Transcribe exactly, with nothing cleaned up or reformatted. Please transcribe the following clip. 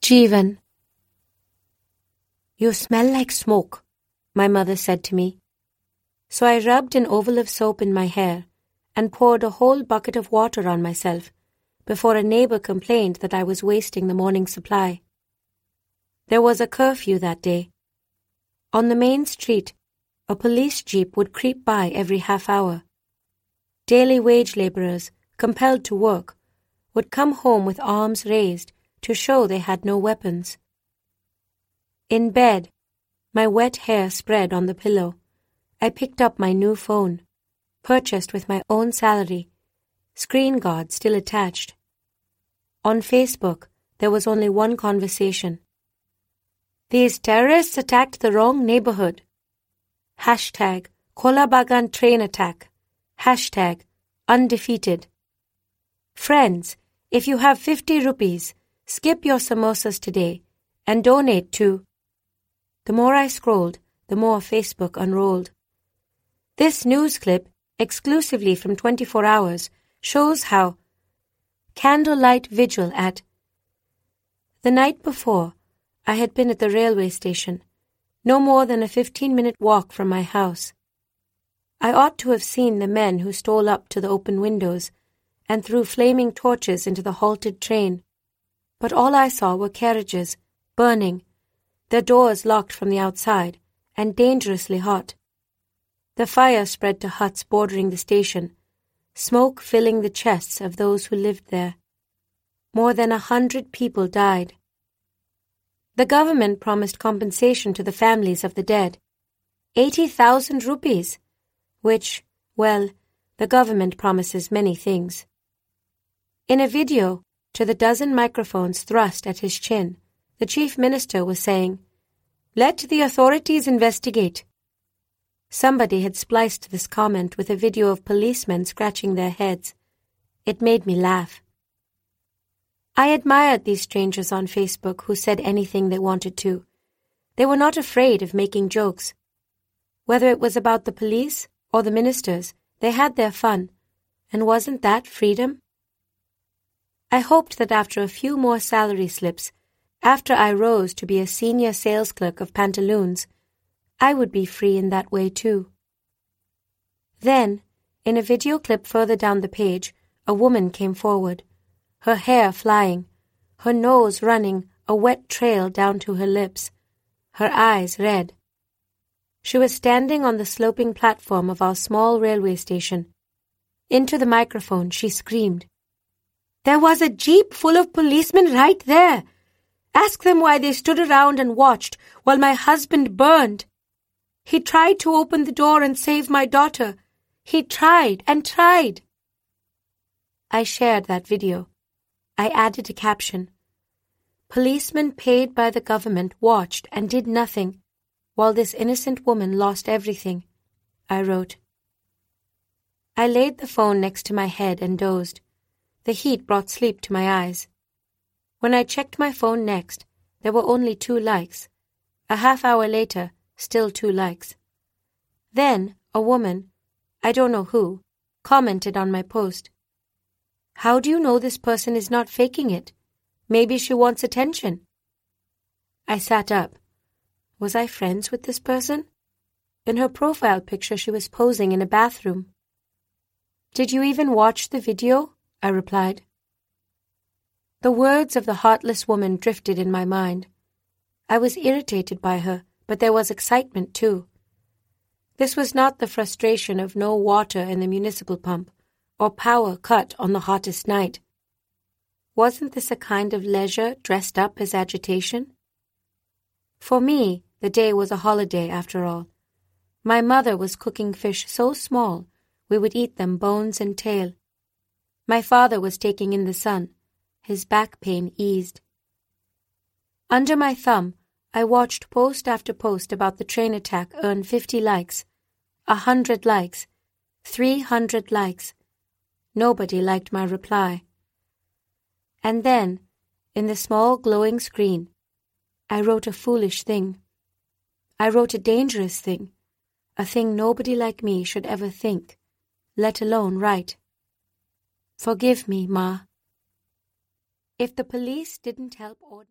Jeevan. You smell like smoke, my mother said to me. So I rubbed an oval of soap in my hair and poured a whole bucket of water on myself before a neighbor complained that I was wasting the morning supply. There was a curfew that day. On the main street, a police jeep would creep by every half hour. Daily wage laborers, compelled to work, would come home with arms raised to show they had no weapons. In bed, my wet hair spread on the pillow, I picked up my new phone, purchased with my own salary, screen guard still attached. On Facebook, there was only one conversation. These terrorists attacked the wrong neighborhood. Hashtag Kolabagan train attack. Hashtag undefeated. Friends, if you have fifty rupees, skip your samosas today and donate to... The more I scrolled, the more Facebook unrolled. This news clip, exclusively from twenty-four hours, shows how candlelight vigil at... The night before, I had been at the railway station, no more than a fifteen-minute walk from my house. I ought to have seen the men who stole up to the open windows and threw flaming torches into the halted train, but all I saw were carriages, burning, their doors locked from the outside, and dangerously hot. The fire spread to huts bordering the station, smoke filling the chests of those who lived there. More than a hundred people died. The government promised compensation to the families of the dead. Eighty thousand rupees, which, well, the government promises many things. In a video, to the dozen microphones thrust at his chin, the chief minister was saying, "Let the authorities investigate." Somebody had spliced this comment with a video of policemen scratching their heads. It made me laugh. I admired these strangers on Facebook who said anything they wanted to. They were not afraid of making jokes. Whether it was about the police or the ministers, they had their fun. And wasn't that freedom? I hoped that after a few more salary slips, after I rose to be a senior sales clerk of pantaloons, I would be free in that way too. Then, in a video clip further down the page, a woman came forward, her hair flying, her nose running a wet trail down to her lips, her eyes red. She was standing on the sloping platform of our small railway station. Into the microphone she screamed, "There was a jeep full of policemen right there. Ask them why they stood around and watched while my husband burned. He tried to open the door and save my daughter. He tried and tried." I shared that video. I added a caption. Policemen paid by the government watched and did nothing, while this innocent woman lost everything, I wrote. I laid the phone next to my head and dozed. The heat brought sleep to my eyes. When I checked my phone next, there were only two likes. A half hour later, still two likes. Then, a woman, I don't know who, commented on my post. "How do you know this person is not faking it? Maybe she wants attention." I sat up. Was I friends with this person? In her profile picture, she was posing in a bathroom. "Did you even watch the video?" I replied. The words of the heartless woman drifted in my mind. I was irritated by her, but there was excitement too. This was not the frustration of no water in the municipal pump, or power cut on the hottest night. Wasn't this a kind of leisure dressed up as agitation? For me, the day was a holiday after all. My mother was cooking fish so small we would eat them bones and tail. My father was taking in the sun. His back pain eased. Under my thumb, I watched post after post about the train attack earn fifty likes, a hundred likes, three hundred likes. Nobody liked my reply. And then, in the small glowing screen, I wrote a foolish thing. I wrote a dangerous thing, a thing nobody like me should ever think, let alone write. Forgive me, Ma. If the police didn't help ordinary